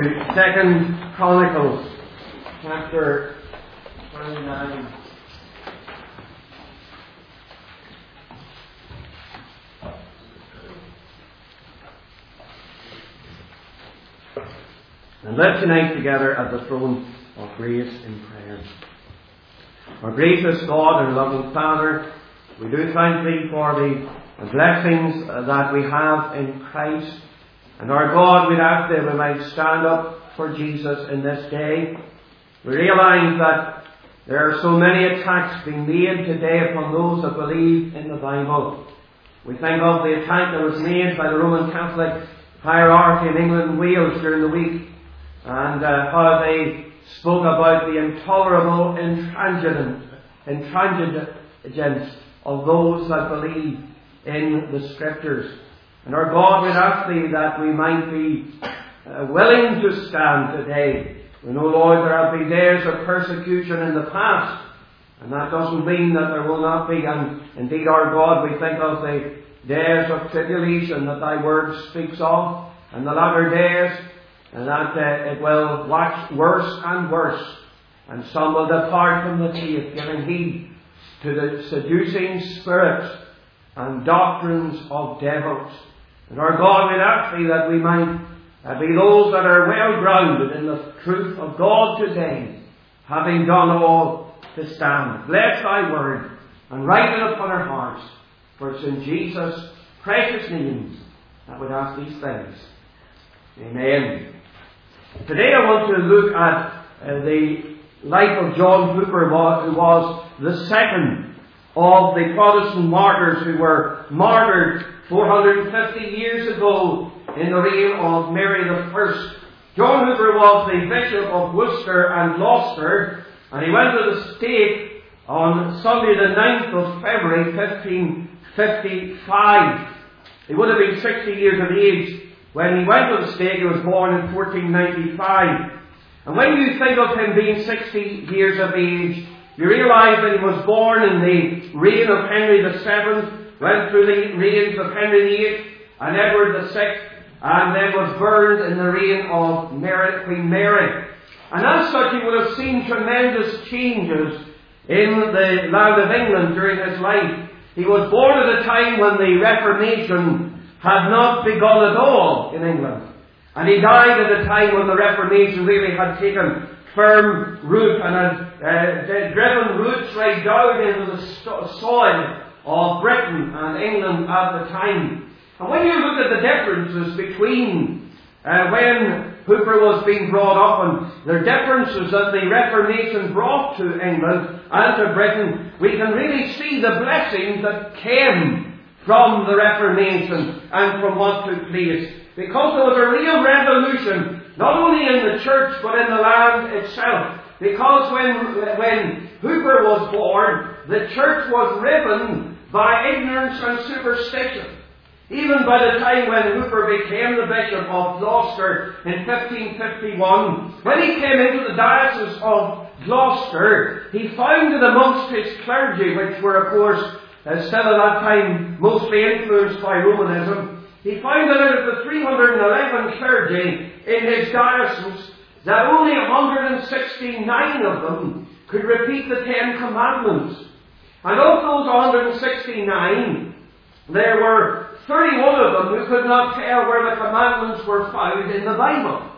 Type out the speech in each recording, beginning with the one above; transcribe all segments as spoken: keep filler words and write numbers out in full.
Second Chronicles, chapter twenty-nine. And let's unite together at the throne of grace in prayer. Our gracious God and loving Father, we do thank Thee for the blessings that we have in Christ. And our God, we ask that we might stand up for Jesus in this day. We realize that there are so many attacks being made today upon those that believe in the Bible. We think of the attack that was made by the Roman Catholic hierarchy in England and Wales during the week, and uh, how they spoke about the intolerable intransigence, intransigence of those that believe in the Scriptures. And our God, we ask Thee that we might be uh, willing to stand today. We know, Lord, there have been days of persecution in the past, and that doesn't mean that there will not be. And indeed, our God, we think of the days of tribulation that Thy Word speaks of, and the latter days, and that uh, it will wax worse and worse, and some will depart from the faith, giving heed to the seducing spirits and doctrines of devils. And our God, we ask Thee that we might uh, be those that are well grounded in the truth of God today, having done all to stand. Bless Thy Word and write it upon our hearts, for it's in Jesus' precious name that we ask these things. Amen. Today I want to look at uh, the life of John Hooper, who was the second of the Protestant martyrs who were martyred four hundred fifty years ago in the reign of Mary the First. John Hooper was the Bishop of Worcester and Gloucester, and he went to the stake on Sunday the ninth of February fifteen fifty-five. He would have been sixty years of age when he went to the stake. He was born in fourteen ninety-five. And when you think of him being sixty years of age, you realise that he was born in the reign of Henry the Seventh, went through the reigns of Henry the Eighth and Edward the Sixth, and then was burned in the reign of Mary, Queen Mary. And as such, he would have seen tremendous changes in the land of England during his life. He was born at a time when the Reformation had not begun at all in England. And he died at a time when the Reformation really had taken firm root and had uh, driven roots right down into the st- soil of Britain and England at the time. And when you look at the differences between uh, when Hooper was being brought up and the differences that the Reformation brought to England and to Britain, we can really see the blessings that came from the Reformation and from what took place. Because there was a real revolution, not only in the church but in the land itself. Because when, when Hooper was born, the church was riven by ignorance and superstition. Even by the time when Hooper became the Bishop of Gloucester in fifteen fifty-one, when he came into the diocese of Gloucester, he found that amongst his clergy, which were of course uh, still at that time mostly influenced by Romanism, he found that out of the three hundred eleven clergy in his diocese, that only one hundred sixty-nine of them could repeat the Ten Commandments. And of those one hundred sixty-nine, there were thirty-one of them who could not tell where the commandments were found in the Bible.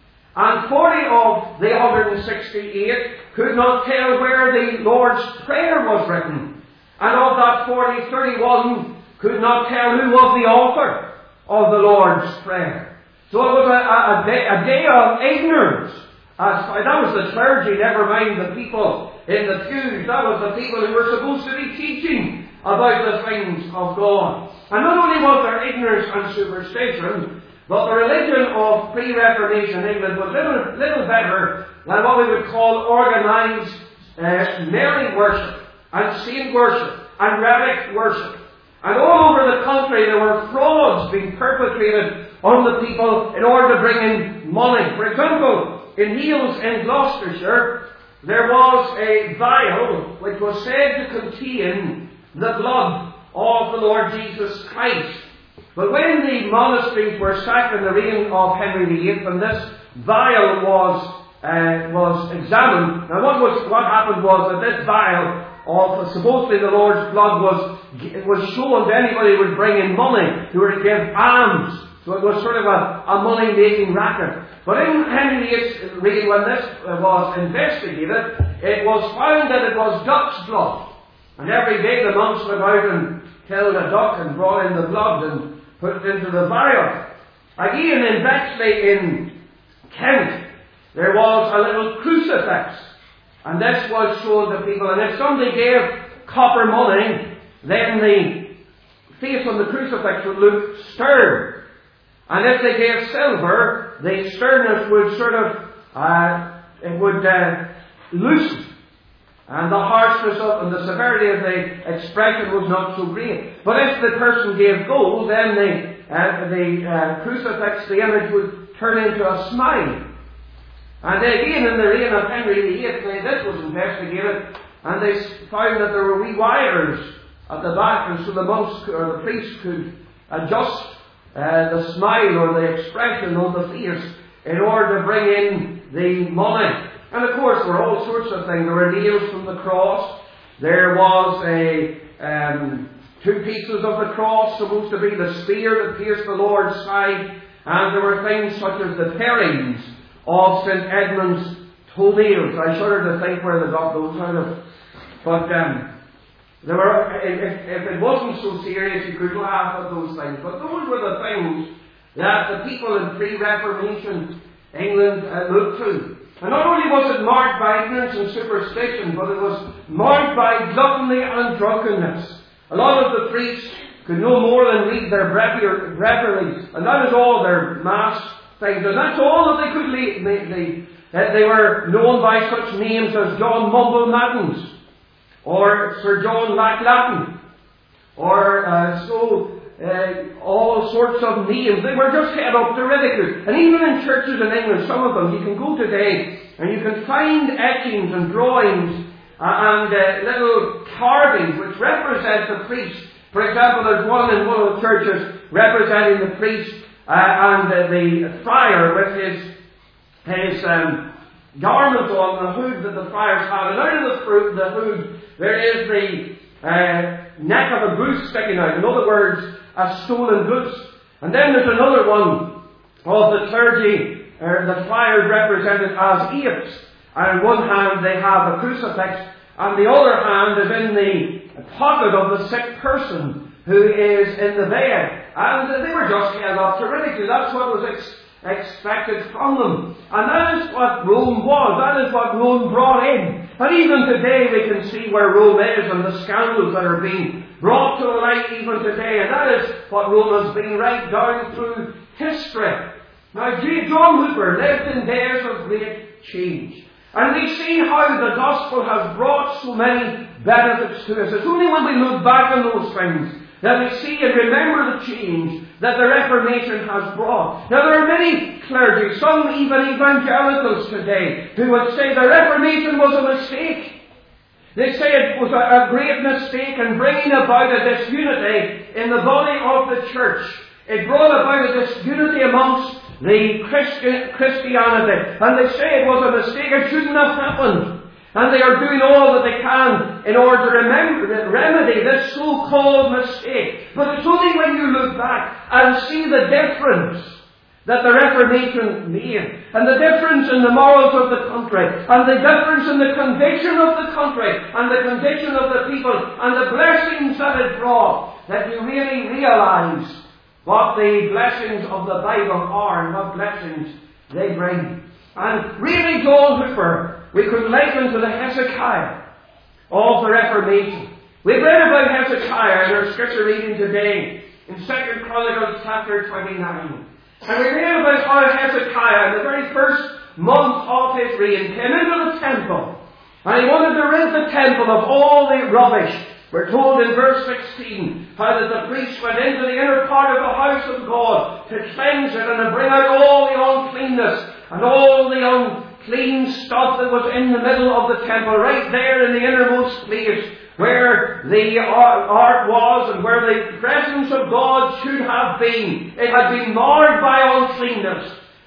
And forty of the one hundred sixty-eight could not tell where the Lord's Prayer was written. And of that forty, thirty-one could not tell who was the author of the Lord's Prayer. So it was a, a, a, day, a day of ignorance. As, that was the clergy, never mind the people in the pews. That was the people who were supposed to be teaching about the things of God. And not only was there ignorance and superstition, but the religion of pre-Reformation England was little, little better than what we would call organised uh, Mary worship and saint worship and relic worship. And all over the country there were frauds being perpetrated on the people in order to bring in money. For example, in Heales in Gloucestershire, there was a vial which was said to contain the blood of the Lord Jesus Christ. But when the monasteries were sacked in the reign of Henry the Eighth, and this vial was uh, was examined. Now what was what happened was that this vial of supposedly the Lord's blood was was shown to anybody who would bring in money, who would give alms. So it was sort of a, a money-making racket. But in Henry the eighth's reign, when this was investigated, it was found that it was duck's blood. And every day the monks went out and killed a duck and brought in the blood and put it into the vial. Again, in Bexley in Kent, there was a little crucifix. And this was shown to people. And if somebody gave copper money, then the face on the crucifix would look stern. And if they gave silver, the sternness would sort of, uh, it would uh, loosen. And the harshness of, and the severity of the expression was not so great. But if the person gave gold, then the, uh, the uh, crucifix, the image would turn into a smile. And again, in the reign of Henry the eighth, this was investigated, and they found that there were wee wires at the back, and so the monks or the priests could adjust uh, the smile or the expression on the face in order to bring in the money. And of course, there were all sorts of things. There were nails from the cross. There was a um, two pieces of the cross, supposed to be the spear that pierced the Lord's side, and there were things such as the parings of Saint Edmund's toenails. I shudder to think where they got those out of. But um, there were, if, if it wasn't so serious, you could laugh at those things. But those were the things that the people in pre-Reformation England uh, looked to. And not only was it marked by ignorance and superstition, but it was marked by gluttony and drunkenness. A lot of the priests could no more than read their breviaries, and that is all their mass things, and that's all that they could lead. They, they, they were known by such names as John Mumble Mattins, or Sir John Lack-Latin, or uh, so uh, all sorts of names. They were just held up to ridicule. And even in churches in England, some of them, you can go today and you can find etchings and drawings uh, and uh, little carvings which represent the priest. For example, there's one in one of the churches representing the priest Uh, and uh, the friar with his his um, garment on, the hood that the friars had, and out of the, fruit, the hood there is the uh, neck of a goose sticking out. In other words, a stolen goose. And then there's another one of the clergy, uh, the friars represented as apes. And in one hand they have a crucifix, and the other hand is in the pocket of the sick person who is in the bed. And they were just held up to ridicule. That's what was ex- expected from them. And that is what Rome was. That is what Rome brought in. And even today we can see where Rome is and the scandals that are being brought to light even today. And that is what Rome has been right down through history. Now, John Hooper lived in days of great change. And we see how the gospel has brought so many benefits to us. It's only when we look back on those things that we see and remember the change that the Reformation has brought. Now there are many clergy, some even evangelicals today, who would say the Reformation was a mistake. They say it was a, a great mistake in bringing about a disunity in the body of the church. It brought about a disunity amongst the Christi- Christianity. And they say it was a mistake, it shouldn't have happened. And they are doing all that they can in order to remember, remedy this so-called mistake. But it's only when you look back and see the difference that the Reformation made, and the difference in the morals of the country, and the difference in the condition of the country, and the condition of the people, and the blessings that it brought, that you really realize what the blessings of the Bible are and what blessings they bring. And really, John Hooper, we could liken to the Hezekiah of the Reformation. We've read about Hezekiah in our scripture reading today in Second Chronicles chapter twenty-nine. And we read about how Hezekiah, in the very first month of his reign, came into the temple. And he wanted to rid the temple of all the rubbish. We're told in verse sixteen how that the priest went into the inner part of the house of God to cleanse it and to bring out all the uncleanness and all the unclean stuff that was in the middle of the temple, right there in the innermost place where the ark was and where the presence of God should have been. It had been marred by uncleanness.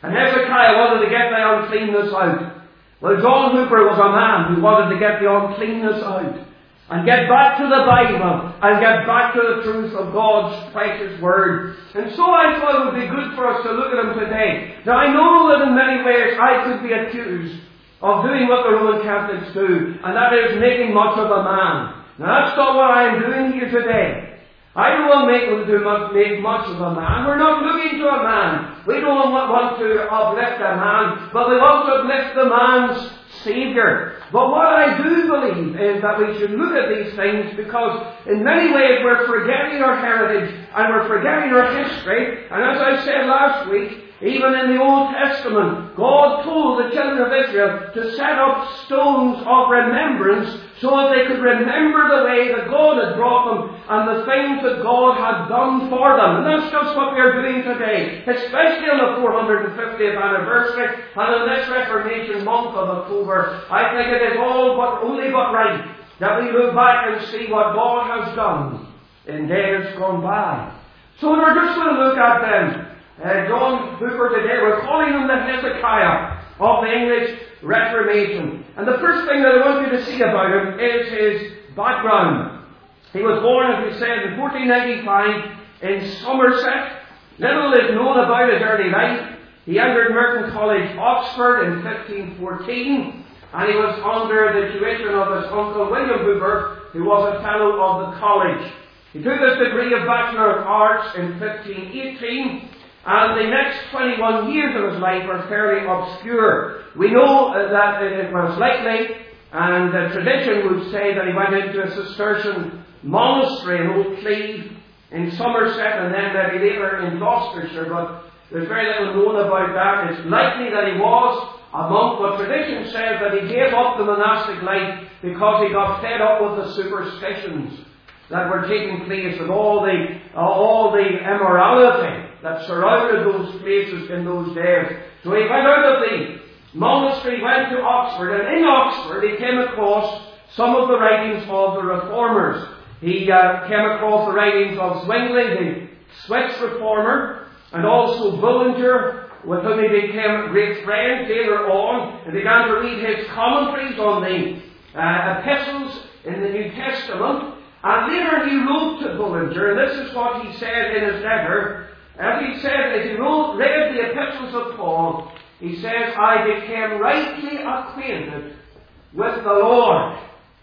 And Hezekiah wanted to get the uncleanness out. Well, John Hooper was a man who wanted to get the uncleanness out and get back to the Bible and get back to the truth of God's precious Word. And so I thought it would be good for us to look at him today. Now I know that in many ways I could be accused of doing what the Roman Catholics do, and that is making much of a man. Now that's not what I am doing here today. I don't want to make, do much, make much of a man. We're not looking to a man. We don't want to uplift a man, but we want to uplift the man's Saviour. But what I do believe is that we should look at these things, because in many ways we're forgetting our heritage and we're forgetting our history. And as I said last week, even in the Old Testament, God told the children of Israel to set up stones of remembrance so that they could remember the way that God had brought them and the things that God had done for them. And that's just what we are doing today, especially on the four hundred fiftieth anniversary and in this Reformation month of October. I think it is all but only but right that we look back and see what God has done in days gone by. So we're just going to look at them. Uh, John Hooper today, we're calling him the Hezekiah of the English Reformation. And the first thing that I want you to see about him is his background. He was born, as we said, in fourteen ninety-five in Somerset. Little is known about his early life. He entered Merton College, Oxford in fifteen fourteen, and he was under the tuition of his uncle William Hooper, who was a fellow of the college. He took his degree of Bachelor of Arts in fifteen eighteen, and the next twenty-one years of his life are fairly obscure. We know uh, that it was likely, and the tradition would say that he went into a Cistercian monastery in Old Cleve in Somerset, and then that he later in Gloucestershire, but there's very little known about that. It's likely that he was a monk, but tradition says that he gave up the monastic life because he got fed up with the superstitions that were taking place and all the, uh, all the immorality that surrounded those places in those days. So he went out of the monastery, went to Oxford, and in Oxford he came across some of the writings of the Reformers. He uh, came across the writings of Zwingli, the Swiss Reformer, and also Bullinger, with whom he became great friends later on, and began to read his commentaries on the uh, epistles in the New Testament. And later he wrote to Bullinger, and this is what he said in his letter. As he said, as he wrote, read the epistles of Paul, he says, I became rightly acquainted with the Lord.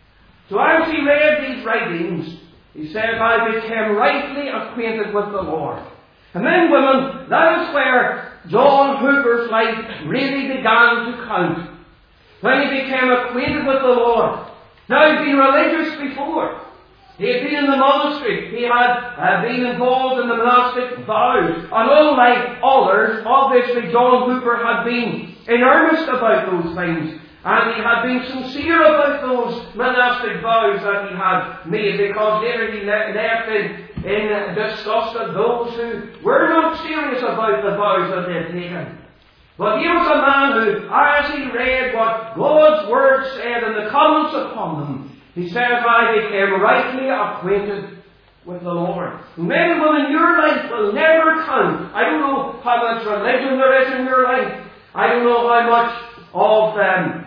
So as he read these writings, he says, I became rightly acquainted with the Lord. And then, women, that is where John Hooper's life really began to count. When he became acquainted with the Lord. Now, he'd been religious before. He had been in the monastery. He had uh, been involved in the monastic vows. And unlike others, obviously John Hooper had been in earnest about those things. And he had been sincere about those monastic vows that he had made, because later he le- left in, in disgust at those who were not serious about the vows that they had taken. But he was a man who, as he read what God's Word said and the comments upon them, he says, I became rightly acquainted with the Lord. Men and women, your life will never count. I don't know how much religion there is in your life. I don't know how much of um,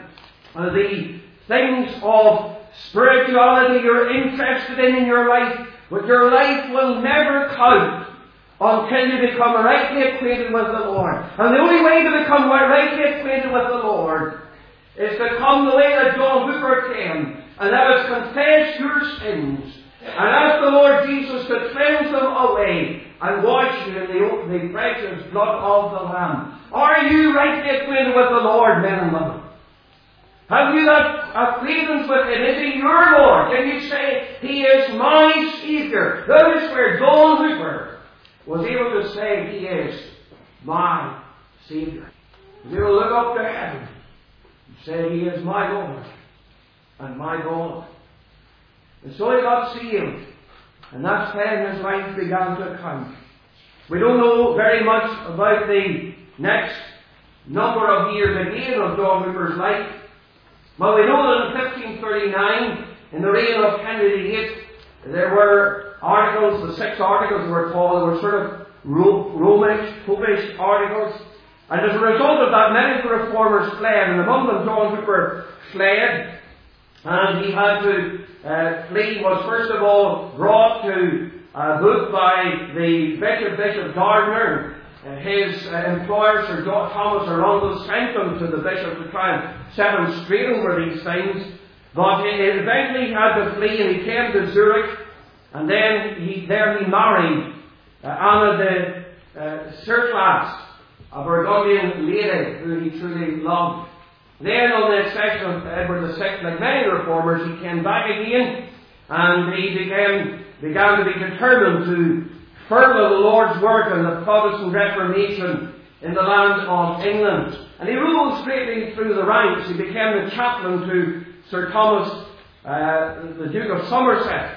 the things of spirituality you're interested in in your life, but your life will never count until you become rightly acquainted with the Lord. And the only way to become rightly acquainted with the Lord is to come the way that John Hooper came, and that is confess your sins, and ask the Lord Jesus to cleanse them away and wash you in the, the precious blood of the Lamb. Are you rightly acquainted with the Lord, men and women? Have you that acquaintance with Him? Is He your Lord? Can you say, He is my Saviour? That is where John Hooper was able to say, He is my Saviour. He will look up to heaven and say, He is my Lord and my God. And so he got saved. And that's when his life began to count. We don't know very much about the next number of years again of John Hooper's life. But we know that in fifteen thirty-nine, in the reign of Henry the eighth, there were articles, the six articles were called, they were sort of Romish, Popish articles. And as a result of that, many of the reformers fled, and among them John Hooper fled, and he had to uh, flee, was first of all brought to a book by the Bishop, Bishop Gardner. Uh, his uh, employer, Sir Thomas Arundel, sent him to the bishop to try and set him straight over these things. But he eventually had to flee, and he came to Zurich, and then he, there he married uh, Anna de uh, Serclas, a Burgundian lady who he truly loved. Then, on the accession of Edward the Sixth, like many reformers, he came back again, and he began, began to be determined to further the Lord's work and the Protestant Reformation in the land of England. And he ruled straightly through the ranks. He became the chaplain to Sir Thomas, uh, the Duke of Somerset.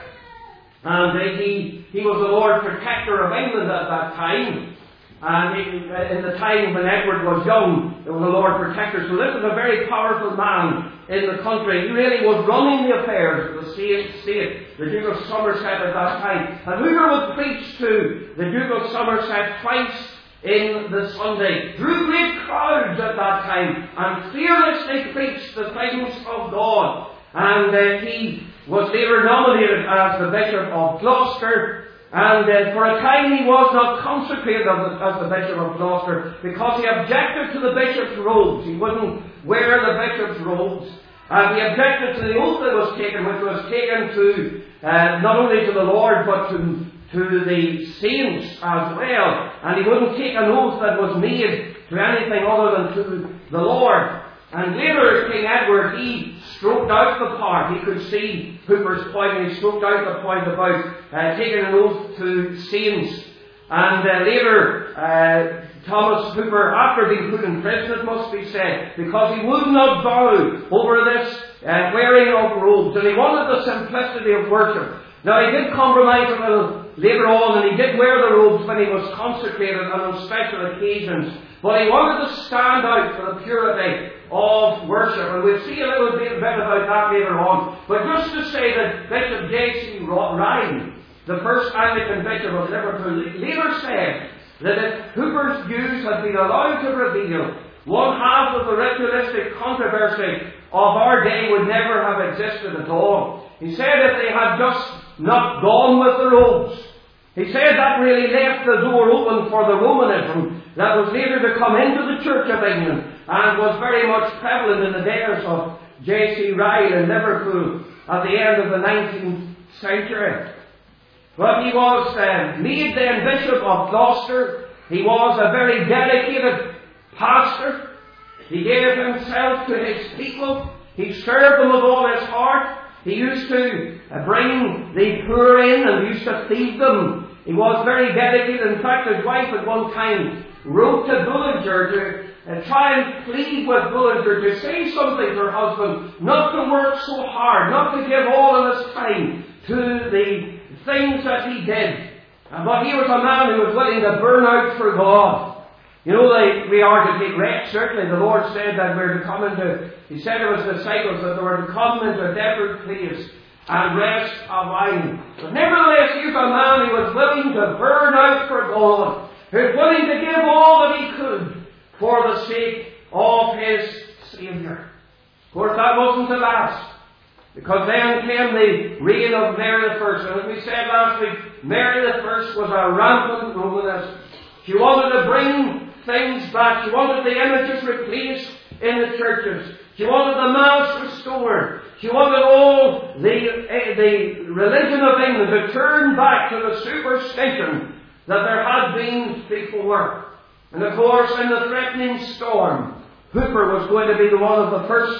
And uh, he, he was the Lord Protector of England at that time. And he, in the time when Edward was young, there was a Lord Protector. So this was a very powerful man in the country. He really was running the affairs of the state, state, the Duke of Somerset at that time. And Hooper would preach to the Duke of Somerset twice in the Sunday. Drew great crowds at that time, and fearlessly preached the things of God. And uh, he was later nominated as the Bishop of Gloucester. And uh, for a time he was not consecrated as the, as the Bishop of Gloucester, because he objected to the bishop's robes. He wouldn't wear the bishop's robes. And he objected to the oath that was taken, which was taken to uh, not only to the Lord, but to, to the saints as well. And he wouldn't take an oath that was made to anything other than to the Lord. And later, King Edward, he stroked out the part. He could see Hooper's point, and he stroked out the point about uh, taking an oath to saints. And uh, later, uh, Thomas Hooper, after being put in prison, it must be said, because he would not bow over this uh, wearing of robes, and he wanted the simplicity of worship. Now, he did compromise a little later on, and he did wear the robes when he was consecrated and on special occasions. But he wanted to stand out for the purity of worship. And we'll see a little bit about that later on. But just to say that Bishop J C Ryan, the first Anglican Bishop of Liverpool, later said that if Hooper's views had been allowed to reveal, one half of the ritualistic controversy of our day would never have existed at all. He said if they had just not gone with the robes, he said that really left the door open for the Romanism that was later to come into the Church of England and was very much prevalent in the days of J C Ryle in Liverpool at the end of the nineteenth century. But he was uh, made then Bishop of Gloucester. He was a very dedicated pastor. He gave himself to his people. He served them with all his heart. He used to uh, bring the poor in and used to feed them. He was very dedicated. In fact, his wife at one time wrote to Bullinger to uh, try and plead with Bullinger to say something to her husband, not to work so hard, not to give all of his time to the things that he did. Uh, but he was a man who was willing to burn out for God. You know, they, we are to take rest. Certainly the Lord said that we're to come into, He said to His disciples that they were to come into a desert place and rest awhile. But nevertheless, here's a man who was willing to burn out for God, who was willing to give all that he could for the sake of his Saviour. Of course, that wasn't the last, because then came the reign of Mary the First. And as we said last week, Mary the First was a rampant Romanist. She wanted to bring things back. She wanted the images replaced in the churches. She wanted the Mass restored. She wanted all the, uh, the religion of England to turn back to the superstition that there had been before. And of course, in the threatening storm, Hooper was going to be the one of the first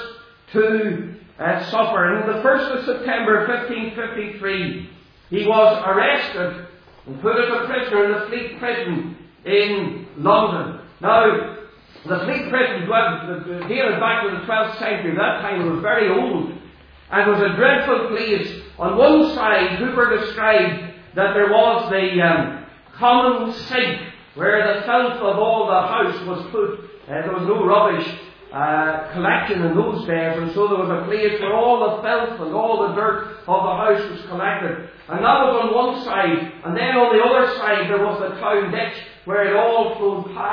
to uh, suffer. And on the first of September fifteen fifty-three, he was arrested and put as a prisoner in the Fleet Prison in London. Now, the Fleet Prison dated back to the twelfth century. That time it was very old and was a dreadful place. On one side, Hooper described that there was the um, common sink where the filth of all the house was put. Uh, there was no rubbish uh, collection in those days, and so there was a place where all the filth and all the dirt of the house was collected. And that was on one side. And then on the other side there was the town ditch where it all flowed past.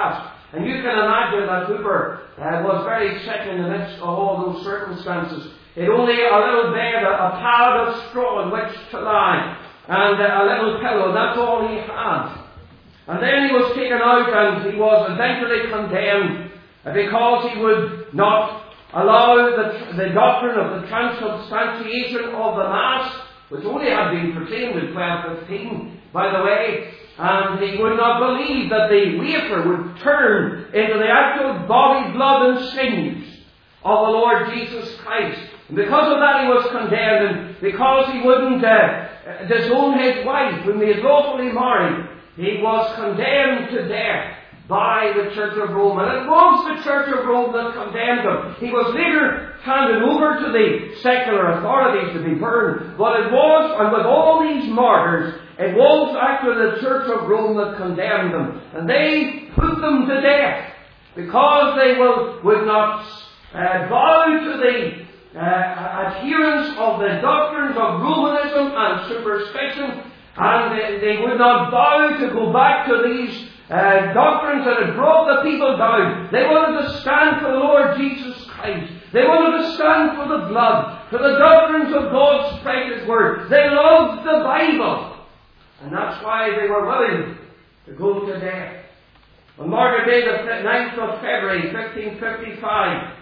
And you can imagine that Hooper uh, was very sick in the midst of all those circumstances. It only a little bed, a, a pad of straw in which to lie, and uh, a little pillow. That's all he had. And then he was taken out, and he was eventually condemned uh, because he would not allow the, the doctrine of the transubstantiation of the Mass, which only had been proclaimed in twelve fifteen, by the way. And he would not believe that the wafer would turn into the actual body, blood and sinews of the Lord Jesus Christ. And because of that he was condemned, and because he wouldn't uh, disown his wife whom he had lawfully married, he was condemned to death by the Church of Rome. And it was the Church of Rome that condemned him. He was later handed over to the secular authorities to be burned. But it was, and with all these martyrs, it was actually the Church of Rome that condemned them. And they put them to death because they will, would not uh, bow to the uh, adherence of the doctrines of Romanism and superstition. And they, they would not bow to go back to these uh, doctrines that had brought the people down. They wanted to stand for the Lord Jesus Christ. They wanted to stand for the blood, for the doctrines of God's precious Word. They loved the Bible. And that's why they were willing to go to death. On Margaret Day, the ninth of February, fifteen fifty-five,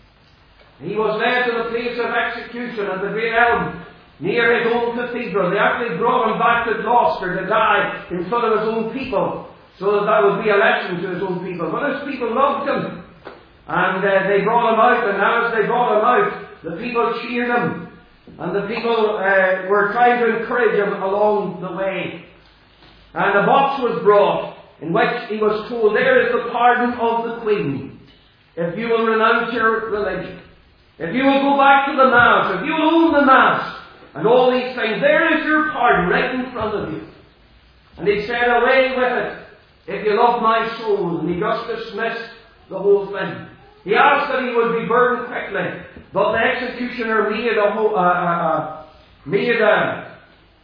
he was led to the place of execution at the Great Elm, near his own cathedral. They actually brought him back to Gloucester to die in front of his own people, so that that would be a lesson to his own people. But his people loved him, and uh, they brought him out, and as they brought him out, the people cheered him. And the people uh, were trying to encourage him along the way. And a box was brought in which he was told, there is the pardon of the Queen. If you will renounce your religion, if you will go back to the Mass, if you will own the Mass, and all these things, there is your pardon right in front of you. And he said, away with it, if you love my soul. And he just dismissed the whole thing. He asked that he would be burned quickly. But the executioner made a whole, uh, uh, uh, made a,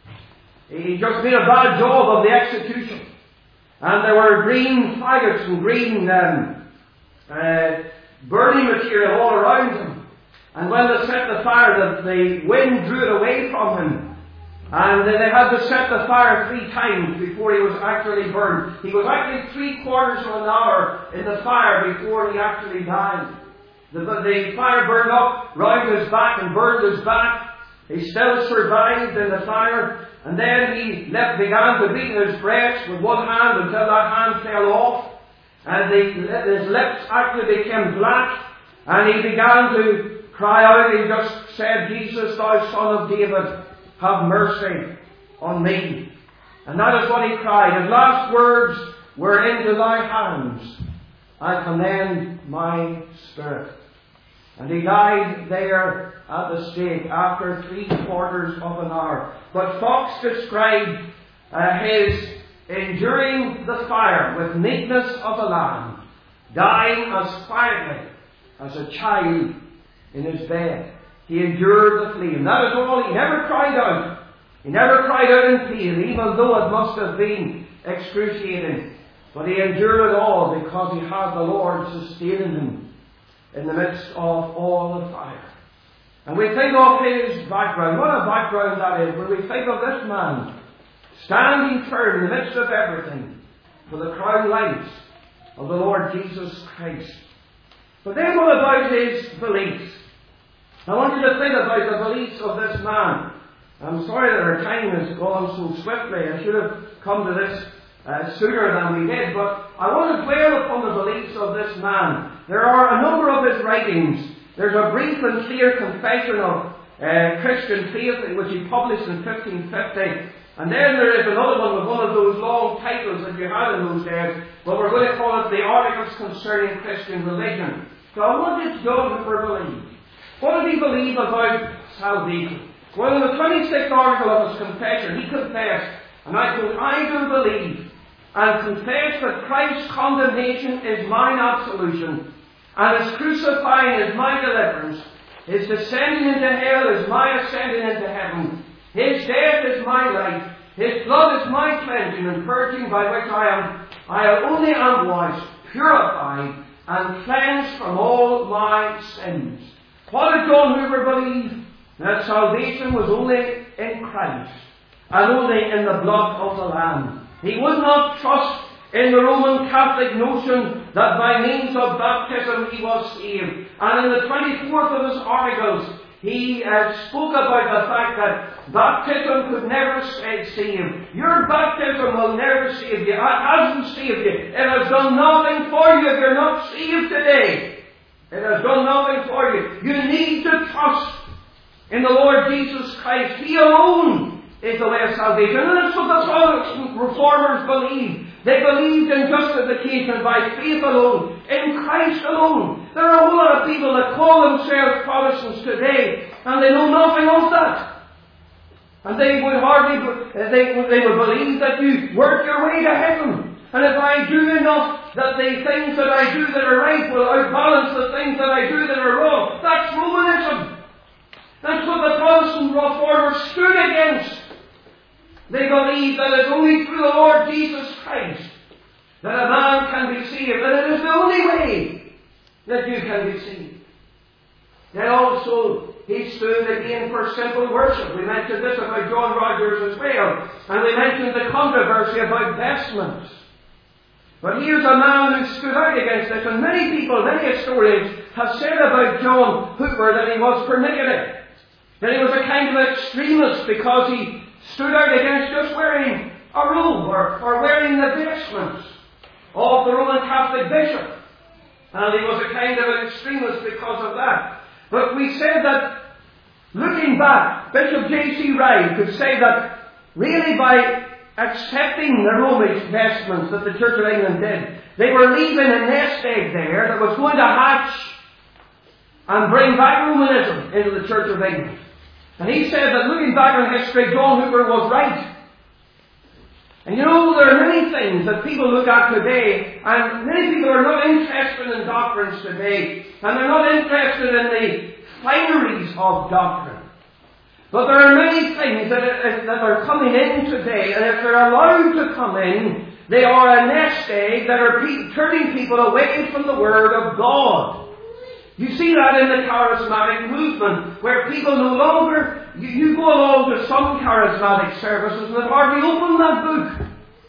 he just made a bad job of the execution. And there were green faggots and green um, uh, burning material all around him. And when they set the fire, the, the wind drew it away from him. And they had to set the fire three times before he was actually burned. He was actually three quarters of an hour in the fire before he actually died. The, the fire burned up round his back and burned his back. He still survived in the fire. And then he left, began to beat his breast with one hand until that hand fell off. And the, his lips actually became black. And he began to cry out. He just said, Jesus, thou Son of David, have mercy on me. And that is what he cried. His last words were, into thy hands I commend my spirit. And he died there at the stake after three quarters of an hour. But Fox described uh, his enduring the fire with meekness of a lamb, dying as quietly as a child in his bed. He endured the flame. That is all. He never cried out. He never cried out in pain, even though it must have been excruciating. But he endured it all because he had the Lord sustaining him in the midst of all the fire. And we think of his background. What a background that is. When we think of this man standing firm in the midst of everything for the crown lights of the Lord Jesus Christ. But then what about his beliefs? I want you to think about the beliefs of this man. I'm sorry that our time has gone so swiftly. I should have come to this uh, sooner than we did. But I want to dwell upon the beliefs of this man. There are a number of his writings. There's a brief and clear confession of uh, Christian faith which he published in fifteen fifty. And then there is another one with one of those long titles that you had in those days. But we're going to call it the Articles Concerning Christian Religion. So what did John Hooper believe? What did he believe about salvation? Well, in the twenty-sixth article of his confession, he confessed, and I quote, I do believe and confess that Christ's condemnation is mine absolution, and his crucifying is my deliverance, his descending into hell is my ascending into heaven, his death is my life, his blood is my cleansing and purging by which I am, I only am washed purified and cleansed from all my sins. What did John Hoover believe? That salvation was only in Christ and only in the blood of the Lamb. He would not trust in the Roman Catholic notion that by means of baptism he was saved. And in the twenty-fourth of his articles, he uh, spoke about the fact that baptism could never save you. Your baptism will never save you. It hasn't saved you. It has done nothing for you if you're not saved today. It has done nothing for you. You need to trust in the Lord Jesus Christ. He alone is the way of salvation. And that's what the Protestant reformers believed. They believed in justification by faith alone, in Christ alone. There are a whole lot of people that call themselves Protestants today, and they know nothing of that. And they would hardly, they, they would believe that you work your way to heaven. And if I do enough, that the things that I do that are right will outbalance the things that I do that are wrong. That's Romanism. That's what the Protestant reformers stood against. They believe that it's only through the Lord Jesus Christ that a man can be saved, and it is the only way that you can be saved. Then also, he stood again for simple worship. We mentioned this about John Rogers as well, and we mentioned the controversy about vestments. But here's a man who stood out against this, and many people, many historians, have said about John Hoover that he was pernickety, that he was a kind of extremist because he stood out against just wearing a robe or, or wearing the vestments of the Roman Catholic bishop. And he was a kind of an extremist because of that. But we said that, looking back, Bishop J C Ryle could say that really by accepting the Romish vestments that the Church of England did, they were leaving a nest egg there that was going to hatch and bring back Romanism into the Church of England. And he said that looking back on history, John Hoover was right. And you know, there are many things that people look at today, and many people are not interested in doctrines today, and they're not interested in the fineries of doctrine. But there are many things that, that are coming in today, and if they're allowed to come in, they are a nest egg that are pe- turning people away from the Word of God. You see that in the charismatic movement, where people no longer, you, you go along to some charismatic services and they hardly open that book.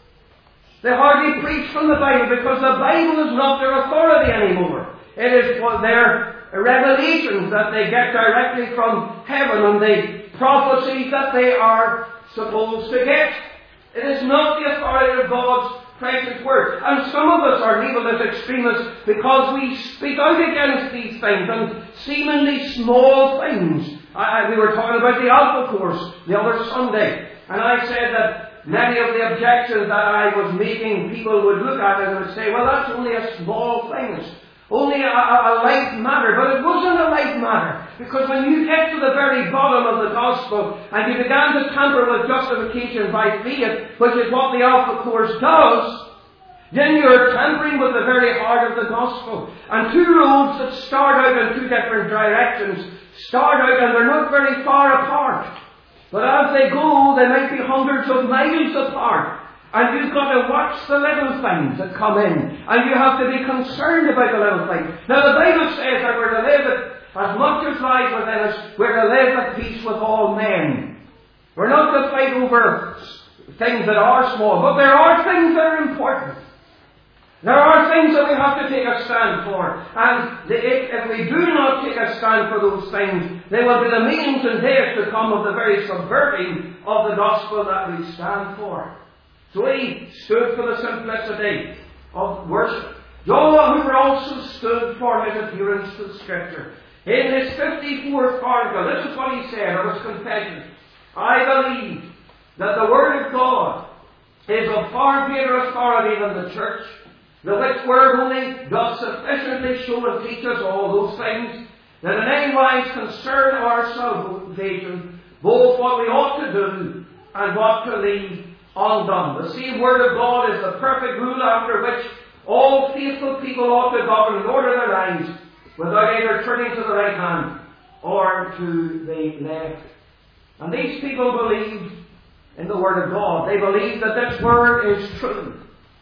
They hardly preach from the Bible because the Bible is not their authority anymore. It is their revelations that they get directly from heaven and the prophecies that they are supposed to get. It is not the authority of God's precious word. And some of us are labelled as extremists because we speak out against these things and seemingly small things. I, I, we were talking about the Alpha Course the other Sunday, and I said that many of the objections that I was making, people would look at it and would say, well, that's only a small thing. It's only a, a, a light matter. But it wasn't a light matter. Because when you get to the very bottom of the gospel and you began to tamper with justification by faith, which is what the Alpha Course does, then you're tampering with the very heart of the gospel. And two roads that start out in two different directions start out and they're not very far apart. But as they go, they might be hundreds of miles apart. And you've got to watch the little things that come in. And you have to be concerned about the little things. Now the Bible says that we're to live it, as much as lies within us, we're to live at peace with all men. We're not to fight over things that are small, but there are things that are important. There are things that we have to take a stand for. And if, if we do not take a stand for those things, they will be the means and days to come of the very subverting of the gospel that we stand for. So he stood for the simplicity of worship. John Hoover also stood for his adherence to Scripture. In his fifty-fourth article, this is what he said of his confession. I believe that the Word of God is of far greater authority than the Church, the which Word only doth sufficiently show and teach us all those things that in any wise concern our salvation, both what we ought to do and what to leave undone. The same Word of God is the perfect rule after which all faithful people ought to govern and order their lives, without either turning to the right hand or to the left. And these people believed in the Word of God. They believed that this Word is true.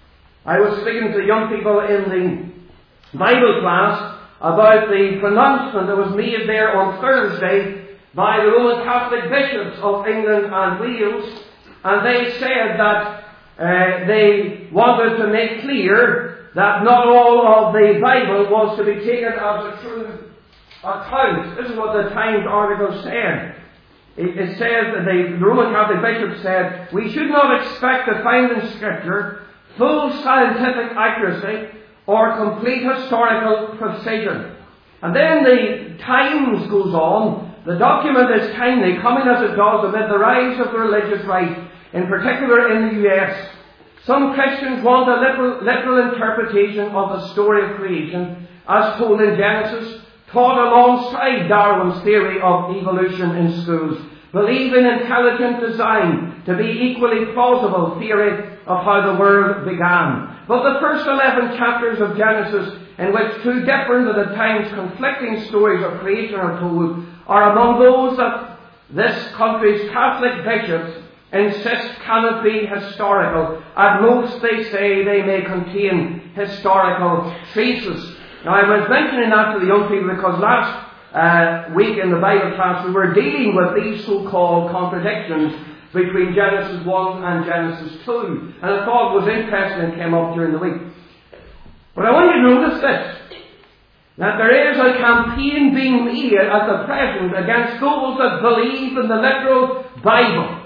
I was speaking to young people in the Bible class about the pronouncement that was made there on Thursday by the Roman Catholic bishops of England and Wales, and they said that uh, they wanted to make clear that not all of the Bible was to be taken as a true account. This is what the Times article said. It, it says that the, the Roman Catholic bishops said, we should not expect to find in Scripture full scientific accuracy or complete historical precision. And then the Times goes on, the document is timely, coming as it does amid the rise of the religious right, in particular in the U S. Some Christians want a literal, literal interpretation of the story of creation, as told in Genesis, taught alongside Darwin's theory of evolution in schools, believe in intelligent design to be equally plausible theory of how the world began. But the first eleven chapters of Genesis, in which two different and at times conflicting stories of creation are told, are among those that this country's Catholic bishops insist cannot be historical. At most, they say, they may contain historical traces. Now, I was mentioning that to the young people because last uh, week in the Bible class we were dealing with these so-called contradictions between Genesis one and Genesis two. And I thought it was interesting and came up during the week. But I want you to notice this, that there is a campaign being made at the present against those that believe in the literal Bible.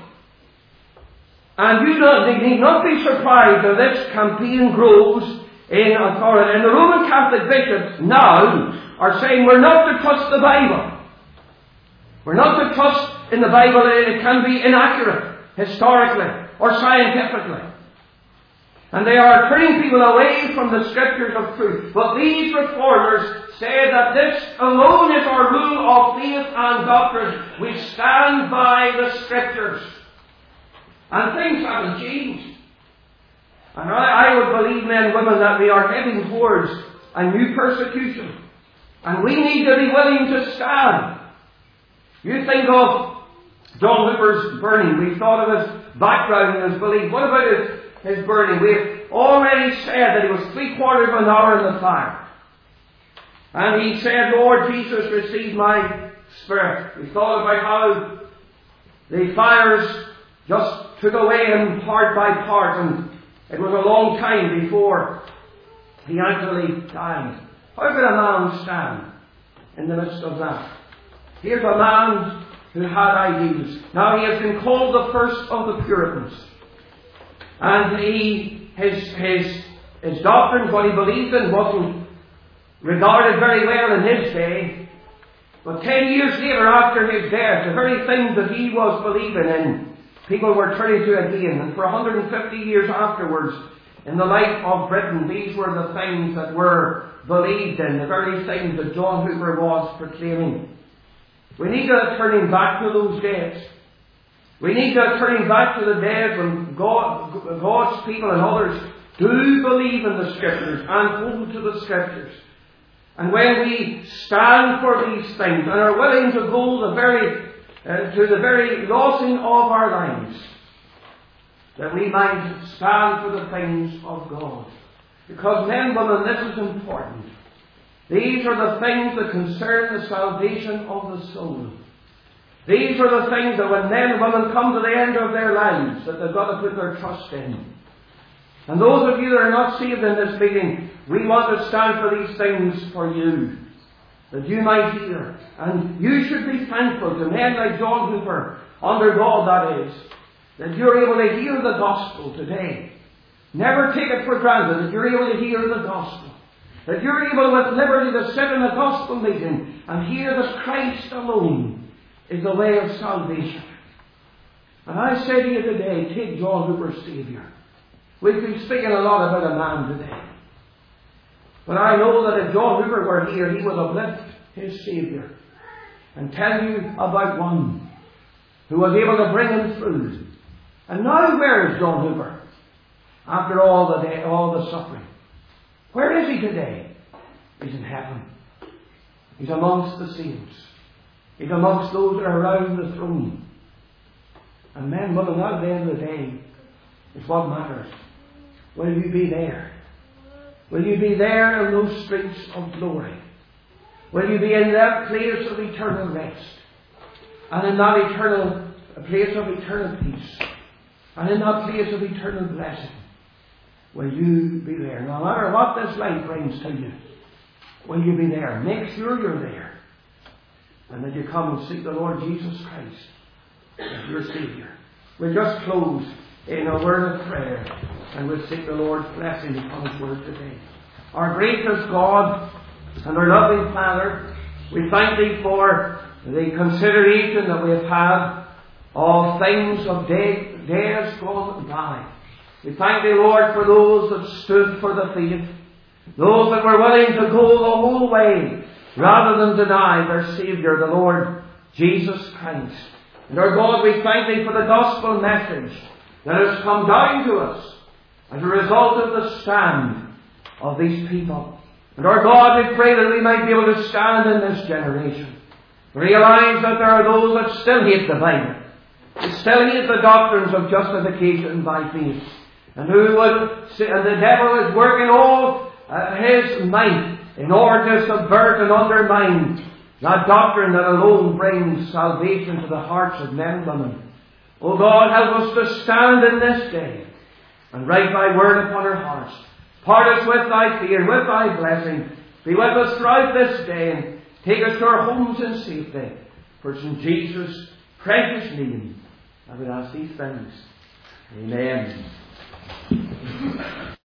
And you don't, need not be surprised that this campaign grows in authority. And the Roman Catholic bishops now are saying we're not to trust the Bible. We're not to trust in the Bible. It can be inaccurate, historically or scientifically. And they are turning people away from the Scriptures of truth. But these reformers say that this alone is our rule of faith and doctrine. We stand by the Scriptures. And things haven't changed. And I, I would believe, men and women, that we are heading towards a new persecution. And we need to be willing to stand. You think of John Hooper's burning. We thought of his background and his belief. What about his, his burning? We've already said that he was three quarters of an hour in the fire. And he said, Lord Jesus, receive my spirit. We thought about how the fires just took away him part by part, and it was a long time before he actually died. How could a man stand in the midst of that? Here's a man who had ideals. Now he has been called the first of the Puritans. And he, his, his, his doctrine, what he believed in, wasn't regarded very well in his day. But ten years later, after his death, the very things that he was believing in, people were turning to again. And for one hundred fifty years afterwards, in the life of Britain, these were the things that were believed in, the very things that John Hooper was proclaiming. We need to turning back to those days. We need to turning back to the days when God, God's people and others do believe in the Scriptures and hold to the Scriptures. And when we stand for these things and are willing to go the very Uh, to the very losing of our lives, that we might stand for the things of God. Because, men and women, this is important. These are the things that concern the salvation of the soul. These are the things that when men and women come to the end of their lives, that they've got to put their trust in. And those of you that are not saved in this meeting, we want to stand for these things for you, that you might hear. And you should be thankful to men like John Hooper, under God that is, that you're able to hear the gospel today. Never take it for granted that you're able to hear the gospel. That you're able with liberty to sit in a gospel meeting and hear that Christ alone is the way of salvation. And I say to you today, take John Hooper's Saviour. We've been speaking a lot about a man today. But I know that if John Hooper were here, he would uplift his Saviour and tell you about one who was able to bring him through. And now where is John Hooper? After all the day, all the suffering. Where is he today? He's in heaven. He's amongst the saints. He's amongst those that are around the throne. And men, women, at the end of the day, is what matters. Will you be there? Will you be there in those streets of glory? Will you be in that place of eternal rest? And in that eternal place of eternal peace? And in that place of eternal blessing? Will you be there? No matter what this life brings to you, will you be there? Make sure you're there. And that you come and seek the Lord Jesus Christ as your Saviour. We'll just close in a word of prayer, and we'll seek the Lord's blessing upon His word today. Our gracious God and our loving Father, we thank Thee for the consideration that we have had of things of day, days gone by. We thank Thee, Lord, for those that stood for the faith, those that were willing to go the whole way rather than deny their Saviour, the Lord Jesus Christ. And our God, we thank Thee for the gospel message that has come down to us as a result of the stand of these people. And our God, we pray that we might be able to stand in this generation. Realize that there are those that still hate the Bible, that still hate the doctrines of justification by faith, and who would say, and the devil is working all uh, his might in order to subvert and undermine that doctrine that alone brings salvation to the hearts of men and women. O God, help us to stand in this day and write Thy word upon our hearts. Part us with Thy fear, with Thy blessing. Be with us throughout this day and take us to our homes in safety. For it's in Jesus' precious name I would ask these things. Amen.